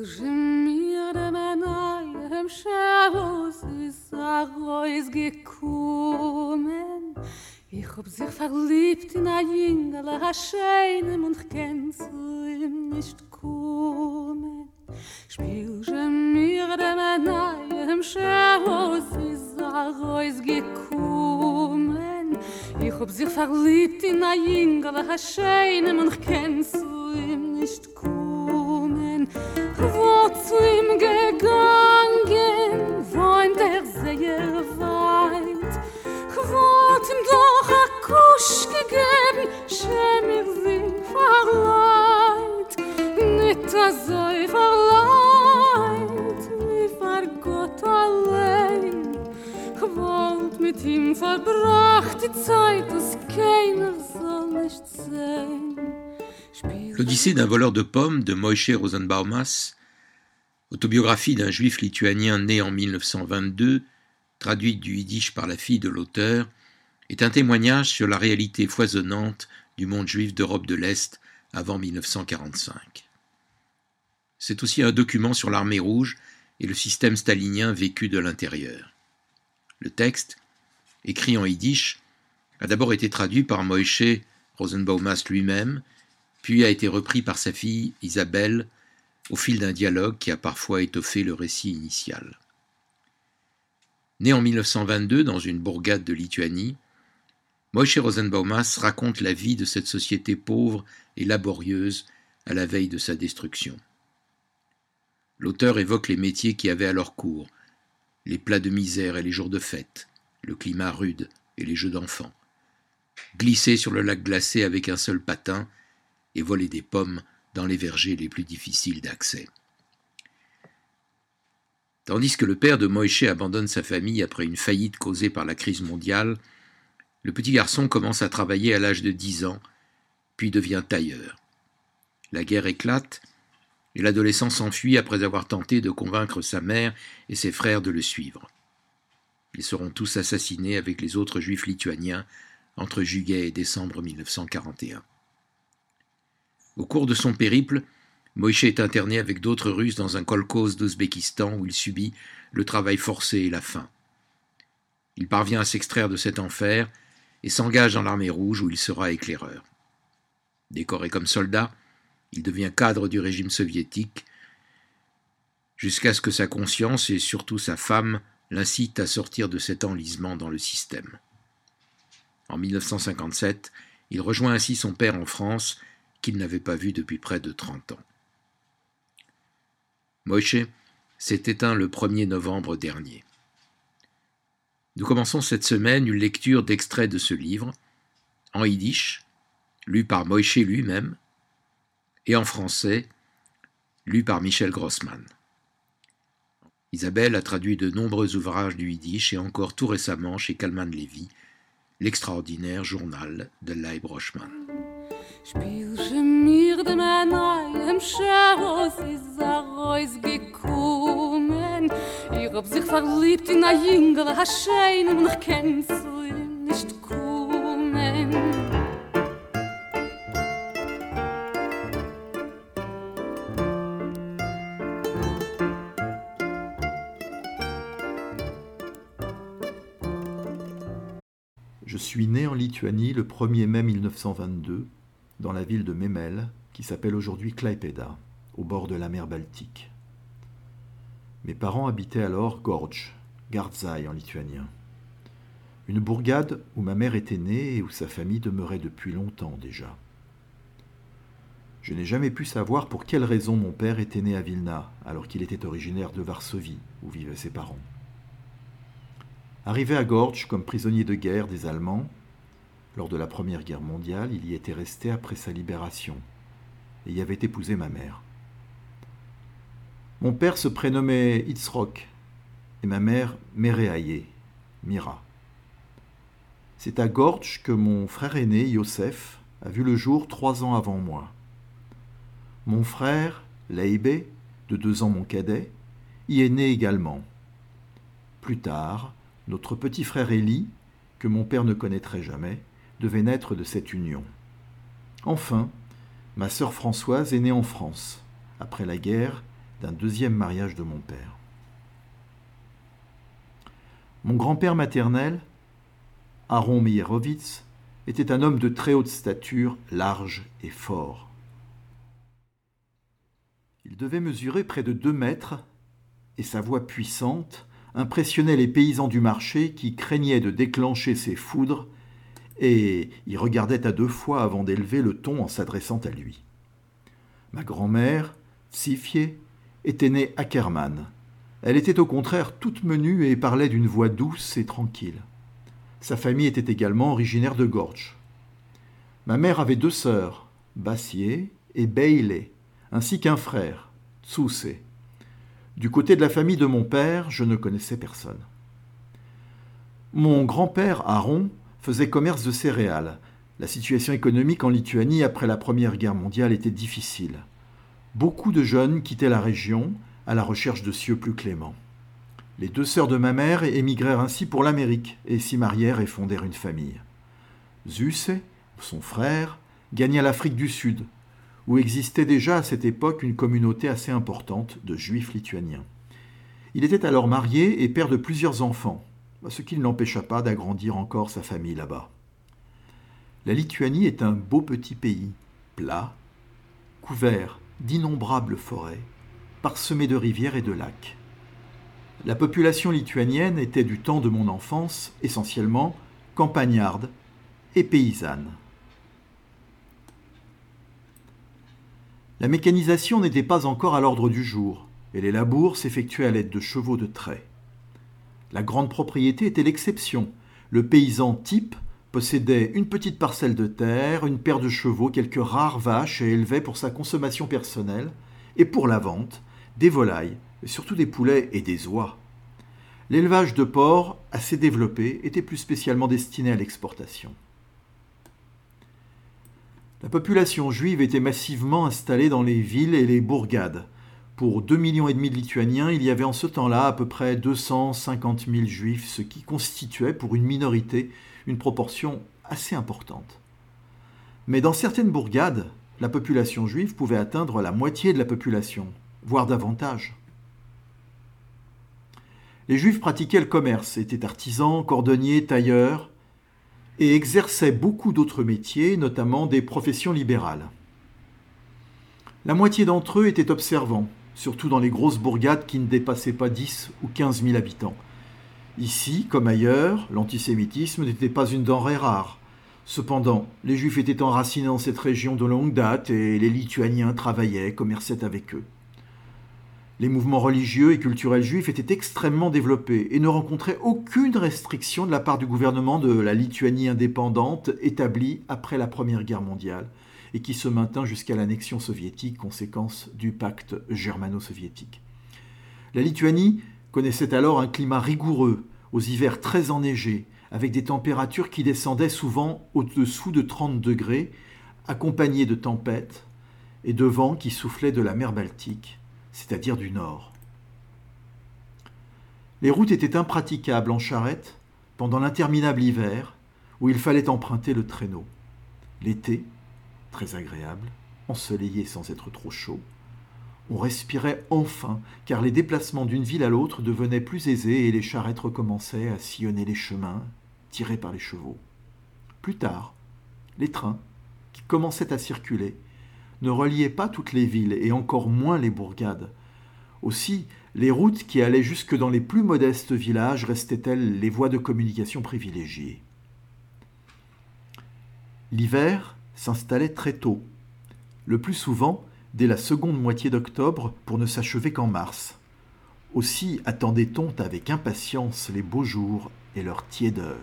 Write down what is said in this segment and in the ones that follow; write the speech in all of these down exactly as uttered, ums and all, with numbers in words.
mir de meinem Schaus ist Reus gekommen. Ich hab sich verliebt in ein Jüngel, ein Scheinem und kenn zu ihm nicht kommen. Spielst mir de meinem Schaus ist Reus gekommen. Ich hab sich verliebt in ein Jüngel, ein Scheinem und kenn zu ihm nicht kommen. Wo zu ihm gegangen, wohnt er sehr weit. Wollt ihm doch a Kusch gegeben, schäm ich sie verleiht. Nicht a so verleiht, wie vor Gott allein. Wollt mit ihm verbracht die Zeit, dass keiner soll nicht sehen. L'Odyssée d'un voleur de pommes de Moïse Rosenbaumas, autobiographie d'un juif lituanien né en mille neuf cent vingt-deux, traduite du yiddish par la fille de l'auteur, est un témoignage sur la réalité foisonnante du monde juif d'Europe de l'Est avant mille neuf cent quarante-cinq. C'est aussi un document sur l'armée rouge et le système stalinien vécu de l'intérieur. Le texte, écrit en yiddish, a d'abord été traduit par Moïse Rosenbaumas lui-même, puis a été repris par sa fille Isabelle au fil d'un dialogue qui a parfois étoffé le récit initial. Né en mille neuf cent vingt-deux dans une bourgade de Lituanie, Moïse Rosenbaumas raconte la vie de cette société pauvre et laborieuse à la veille de sa destruction. L'auteur évoque les métiers qui avaient alors cours, les plats de misère et les jours de fête, le climat rude et les jeux d'enfants, glisser sur le lac glacé avec un seul patin et voler des pommes dans les vergers les plus difficiles d'accès. Tandis que le père de Moïse abandonne sa famille après une faillite causée par la crise mondiale, le petit garçon commence à travailler à l'âge de dix ans, puis devient tailleur. La guerre éclate et l'adolescent s'enfuit après avoir tenté de convaincre sa mère et ses frères de le suivre. Ils seront tous assassinés avec les autres juifs lituaniens entre juillet et décembre mille neuf cent quarante et un. Au cours de son périple, Moïse est interné avec d'autres Russes dans un kolkhoz d'Ouzbékistan où il subit le travail forcé et la faim. Il parvient à s'extraire de cet enfer et s'engage dans l'armée rouge où il sera éclaireur. Décoré comme soldat, il devient cadre du régime soviétique jusqu'à ce que sa conscience et surtout sa femme l'incitent à sortir de cet enlisement dans le système. En mille neuf cent cinquante-sept, il rejoint ainsi son père en France qu'il n'avait pas vu depuis près de trente ans. Moïse s'est éteint le premier novembre dernier. Nous commençons cette semaine une lecture d'extraits de ce livre, en yiddish, lu par Moïse lui-même, et en français, lu par Michel Grossman. Isabelle a traduit de nombreux ouvrages du yiddish et encore tout récemment chez Kalman Levy, l'extraordinaire journal de Leib Rochman. Spielst mir de meinem Schaus ist Reus gekommen. Ich hab sich verliebt in ein Jüngel, ein Scheinem und ich kenn zu ihm nicht kommen. Je suis né en Lituanie le premier mai mille neuf cent vingt-deux, dans la ville de Memel, qui s'appelle aujourd'hui Klaipėda, au bord de la mer Baltique. Mes parents habitaient alors Gorj, Gardzai en lituanien. Une bourgade où ma mère était née et où sa famille demeurait depuis longtemps déjà. Je n'ai jamais pu savoir pour quelle raison mon père était né à Vilna, alors qu'il était originaire de Varsovie, où vivaient ses parents. Arrivé à Gorj comme prisonnier de guerre des Allemands, lors de la Première Guerre mondiale, il y était resté après sa libération et y avait épousé ma mère. Mon père se prénommait Itzrok et ma mère Mereaye, Mira. C'est à Gorj que mon frère aîné, Yosef, a vu le jour trois ans avant moi. Mon frère, Leibé, de deux ans mon cadet, y est né également. Plus tard, notre petit frère Élie, que mon père ne connaîtrait jamais, devait naître de cette union. Enfin, ma sœur Françoise est née en France, après la guerre, d'un deuxième mariage de mon père. Mon grand-père maternel, Aaron Meyerowitz, était un homme de très haute stature, large et fort. Il devait mesurer près de deux mètres et sa voix puissante impressionnait les paysans du marché qui craignaient de déclencher ses foudres et y regardaient à deux fois avant d'élever le ton en s'adressant à lui. Ma grand-mère, Tsifié, était née Ackermann. Elle était au contraire toute menue et parlait d'une voix douce et tranquille. Sa famille était également originaire de Gorch. Ma mère avait deux sœurs, Bassié et Beilé, ainsi qu'un frère, Tsoussé. Du côté de la famille de mon père, je ne connaissais personne. Mon grand-père, Aaron, faisait commerce de céréales. La situation économique en Lituanie après la Première Guerre mondiale était difficile. Beaucoup de jeunes quittaient la région à la recherche de cieux plus cléments. Les deux sœurs de ma mère émigrèrent ainsi pour l'Amérique et s'y marièrent et fondèrent une famille. Zussé, son frère, gagna l'Afrique du Sud, où existait déjà à cette époque une communauté assez importante de juifs lituaniens. Il était alors marié et père de plusieurs enfants, ce qui ne l'empêcha pas d'agrandir encore sa famille là-bas. La Lituanie est un beau petit pays, plat, couvert d'innombrables forêts, parsemé de rivières et de lacs. La population lituanienne était du temps de mon enfance essentiellement campagnarde et paysanne. La mécanisation n'était pas encore à l'ordre du jour et les labours s'effectuaient à l'aide de chevaux de trait. La grande propriété était l'exception. Le paysan type possédait une petite parcelle de terre, une paire de chevaux, quelques rares vaches et élevait pour sa consommation personnelle et pour la vente des volailles, et surtout des poulets et des oies. L'élevage de porcs, assez développé, était plus spécialement destiné à l'exportation. La population juive était massivement installée dans les villes et les bourgades. Pour deux millions et demi de Lituaniens, il y avait en ce temps-là à peu près deux cent cinquante mille juifs, ce qui constituait pour une minorité une proportion assez importante. Mais dans certaines bourgades, la population juive pouvait atteindre la moitié de la population, voire davantage. Les Juifs pratiquaient le commerce, étaient artisans, cordonniers, tailleurs, et exerçaient beaucoup d'autres métiers, notamment des professions libérales. La moitié d'entre eux étaient observants, surtout dans les grosses bourgades qui ne dépassaient pas dix ou quinze mille habitants. Ici, comme ailleurs, l'antisémitisme n'était pas une denrée rare. Cependant, les Juifs étaient enracinés dans cette région de longue date et les Lituaniens travaillaient, commerçaient avec eux. Les mouvements religieux et culturels juifs étaient extrêmement développés et ne rencontraient aucune restriction de la part du gouvernement de la Lituanie indépendante établie après la Première Guerre mondiale et qui se maintint jusqu'à l'annexion soviétique, conséquence du pacte germano-soviétique. La Lituanie connaissait alors un climat rigoureux, aux hivers très enneigés, avec des températures qui descendaient souvent au-dessous de trente degrés, accompagnées de tempêtes et de vents qui soufflaient de la mer Baltique, c'est-à-dire du nord. Les routes étaient impraticables en charrette pendant l'interminable hiver où il fallait emprunter le traîneau. L'été, très agréable, ensoleillé sans être trop chaud, on respirait enfin car les déplacements d'une ville à l'autre devenaient plus aisés et les charrettes recommençaient à sillonner les chemins tirés par les chevaux. Plus tard, les trains, qui commençaient à circuler, ne reliaient pas toutes les villes et encore moins les bourgades. Aussi, les routes qui allaient jusque dans les plus modestes villages restaient-elles les voies de communication privilégiées. L'hiver s'installait très tôt, le plus souvent dès la seconde moitié d'octobre pour ne s'achever qu'en mars. Aussi attendait-on avec impatience les beaux jours et leur tiédeur.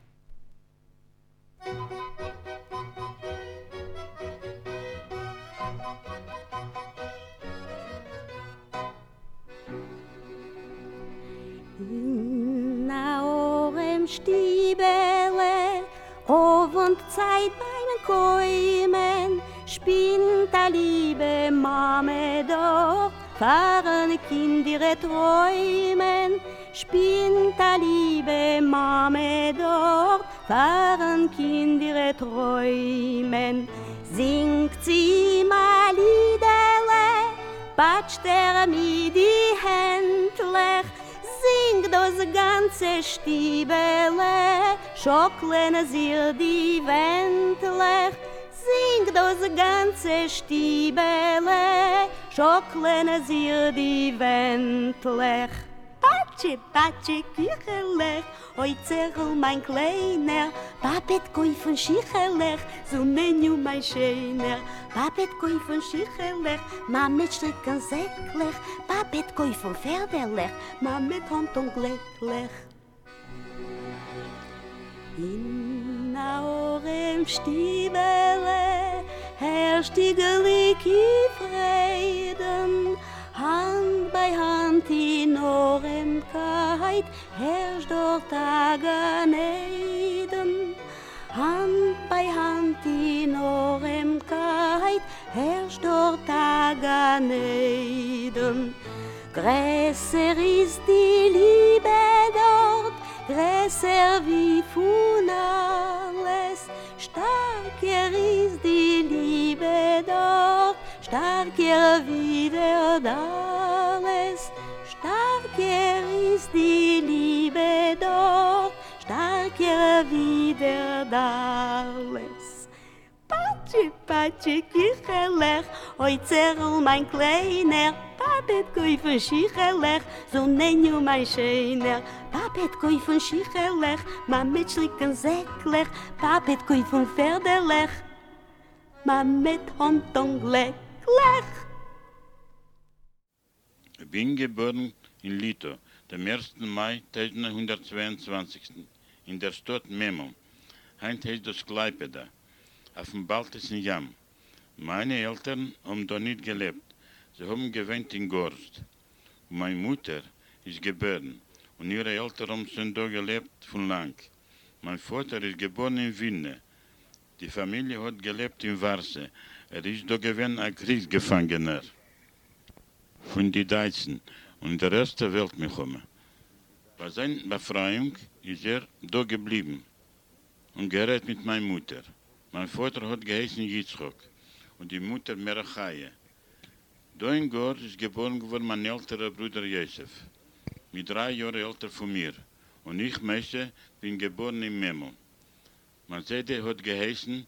Stiebele, Ovond Zeit beim Käumen, spinnt a liebe Mame doch, fahren Kind ihre Träumen, spinnt a liebe Mame doch, fahren Kind ihre Träumen, singt sie mal Liederle, batscht er mir die Händlech, sing das ganze Stiebele, schocklen sie die Wendlech, sing das ganze Stiebele, schocklen sie die Wendlech. Patsche, patsche, Küchelech, oi Zerl, mein Kleiner, Papet kaufen Schichelech, so nenn you mein Schöner. Papet kaufen Schichelech, Mam mit Stricken Säcklech, Papet kaufen Pferdelech, Mam mit Hand und Glecklech. In eurem Stiebele herrscht die Glücki Frieden, Hand bei Hand in eurem Keit herrscht dort Gan Eden. Hand bei Hand in eurem Keit herrscht dort Gan Eden. Größer ist die Liebe dort, größer wie von alles. Starker ist die Liebe dort, starker wie der alles. Starker ist die Liebe dort, starker wie der alles. Patsche, patsche, Küchelech, oi Zerl, mein Kleiner, Papet kaufen Schichelech, so nenn you mein Schöner. Papet kaufen Schichelech, Mam mit Stricken Säcklech, Papet kaufen Pferdelech, Mam mit Hand und Glecklech. Ich bin geboren in Lito, dem ersten Mai neunzehnhundertzweiundzwanzig, in der Stadt Memo. Heint heißt das Klaipeda, auf dem Baltischen Jam. Meine Eltern haben da nicht gelebt. Sie haben gewohnt in Gorst. Meine Mutter ist geboren und ihre Eltern haben schon da gelebt von lang. Mein Vater ist geboren in Wien. Die Familie hat gelebt in Warse. Er ist da gewesen ein Kriegsgefangener von den Deutschen und in der Ersten Welt gekommen. Bei seiner Befreiung ist er da geblieben und geredet mit meiner Mutter. Mein Vater hat geheißen Yitzchok und die Mutter Merachaye. Da in Gord ist geboren geworden mein älterer Bruder Josef, mit drei Jahren älter von mir. Und ich, Mesche, bin geboren in Memo. Mein Seide hat geheißen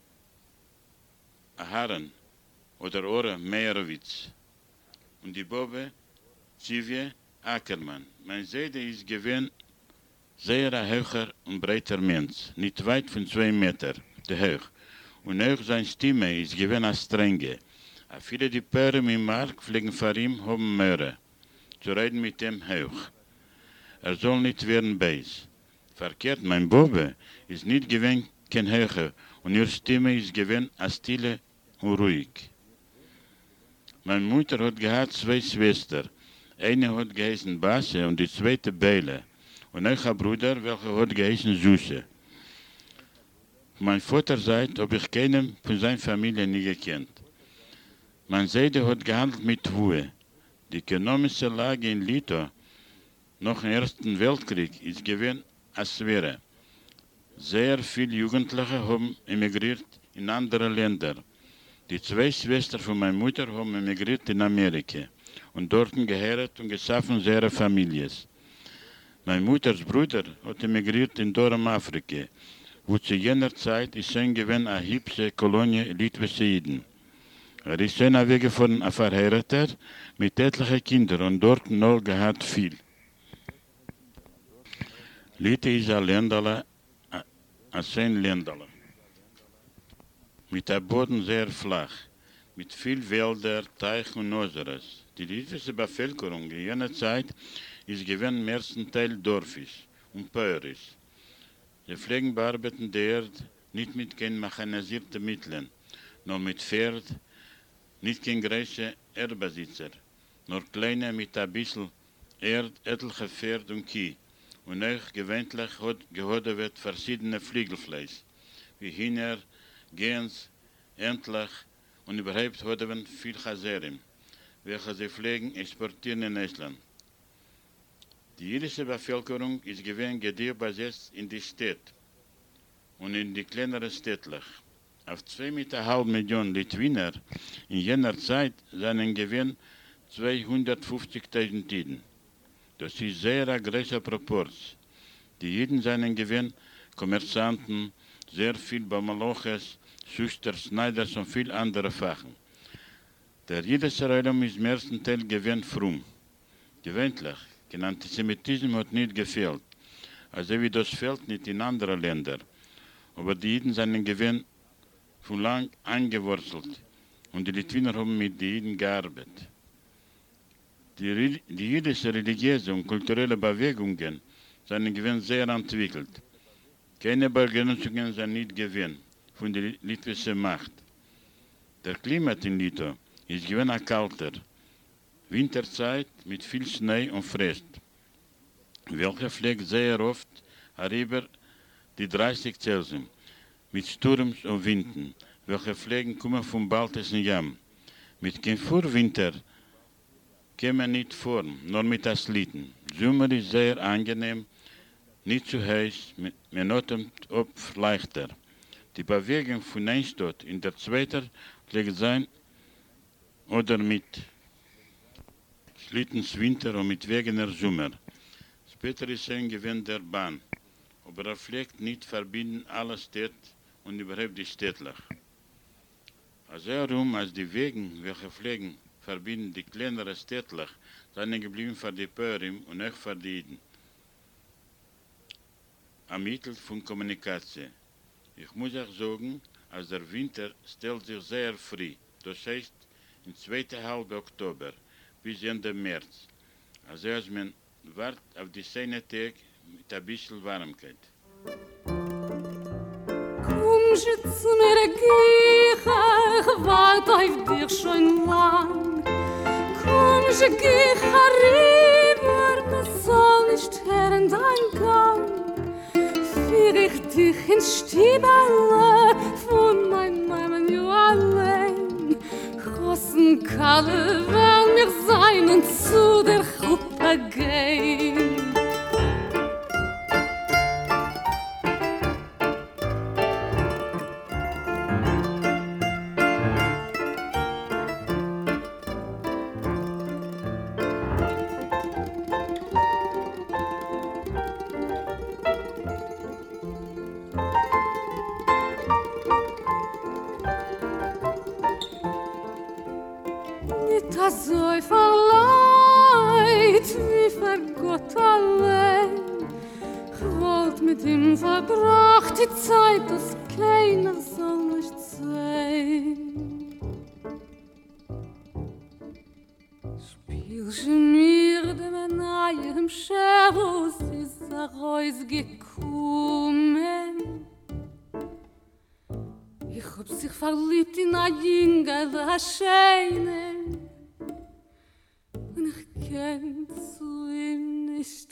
Aharon oder Ora Meyerowitz. Und die Bobbe Zivje Ackermann. Mein Seide ist gewesen sehr ein höher und breiter Mensch, nicht weit von zwei Meter, der hoch. Und auch seine Stimme ist gewesen als strenge. A viele die Pärchen im Markt pflegen vor ihm haben Möhre, zu reden mit dem hoch. Er soll nicht werden beis. Verkehrt, mein Bobbe ist nicht gewesen kein Höcher und ihre Stimme ist gewesen als stille und ruhig. Meine Mutter hat gehabt zwei Schwestern. Eine hat geheißen Basse und die zweite Beile. Und auch ein Bruder, welcher hat geheißen Süße. Mein Vater sagt, ob ich keinen von seiner Familie nie gekannt. Mein Seide hat gehandelt mit Ruhe. Die ökonomische Lage in Lito nach dem Ersten Weltkrieg ist gewesen als schwere. Sehr viele Jugendliche haben emigriert in andere Länder. Die zwei Schwestern von meiner Mutter haben emigriert in Amerika und dort geheiratet und geschaffen sehr Familien. Meine Mutters Bruder hat emigriert in Nordafrika, wo zu jener Zeit ist schon gewesen eine hübsche Kolonie litwische Juden. Er ist schon weggefahren, ein Verheirater mit etlichen Kindern und dort noch gehabt viel. Lite ist ein Länderle, ein schön Länderle. Mit dem Boden sehr flach, mit viel Wälder, Teich und Oseres. Die litwische Bevölkerung in jener Zeit ist gewesen im ersten Teil dorfisch und päurisch. Sie pflegen bearbeiten die Erde nicht mit keinen mechanisierten Mitteln, nur mit Pferd, nicht kein großer Erdbesitzer, nur kleine mit ein bisschen Erd, etliche Pferd und Kieh. Und auch gewöhnlich hat gehodet wird verschiedene Flügelfleisch, wie Hühner, Gäns, Entlich und überhaupt hat man viel Chaserim, welche sie pflegen exportieren in Estland. Die jüdische Bevölkerung ist gewesen gedichtbesetzt in die Städte und in die kleineren Städtlich. Auf zwei Komma fünf Millionen Litwiner in jener Zeit seien gewesen zweihundertfünfzigtausend Jiden. Das ist sehr ein großer Proport. Die Jiden seien gewinn Kommerzanten, sehr viel Bamaloches, Schusters, Schneiders und viel andere Fachen. Der jüdische Raum ist im ersten Teil gewinn fromm. Gewöhnlich, kein Antisemitismus hat nicht gefehlt, also wie das fehlt nicht in anderen Ländern. Aber die Jiden seien gewinn von lang eingewurzelt und die Litwiner haben mit den Jiden gearbeitet. Die, die jüdische religiöse und kulturelle Bewegungen sind gewinn sehr entwickelt. Keine Begrenzungen sind nicht gewinn von der litwischen Macht. Der Klima in Litwa ist gewinn ein kalter, Winterzeit mit viel Schnee und Frost, welcher fliegt sehr oft herüber die dreißig Celsius, mit Sturms und Winden, welche Fliegen kommen vom Baltischen Jamm. Mit kein Vorwinter kämen nicht vor, nur mit das Schlitten. Sommer ist sehr angenehm, nicht zu heiß, man atmet ab leichter. Die Bewegung von einer Stadt in der zweiten fliegt sein oder mit Schlittens Winter und mit Wegener Sommer. Später ist ein Gewinn der Bahn, aber er fliegt nicht verbinden alle Städte und überhaupt die Städtler. Also herum, als die Wegen, welche Pflegen verbinden die kleineren Städtler, sind geblieben für die Pörim und auch für die Jiden. Am Mittel von Kommunikation. Ich muss auch sagen, als der Winter stellt sich sehr früh, das heißt im zweiten halben Oktober bis Ende März. Also als man wartet auf die Szene Tag mit ein bisschen Warmkeit. Komm zu mir, Gicha, ich warte auf dich schon lang. Komm, Gicha, rüber, man soll nicht hören dein Gang. Führ ich dich ins Stieberle von mein Mann, jo allein. Großen Kalle werden wir sein und zu der Gruppe gehen. Das so verleid, wie für Gott allein. Ich wollt mit ihm verbracht die Zeit, dass keiner soll nicht sein. Spielst mir dem Nahe im Scherus ist er rausgekommen. Ich hab sich verliebt in a Jünger, der Scheine. Und ich kann zu ihm nicht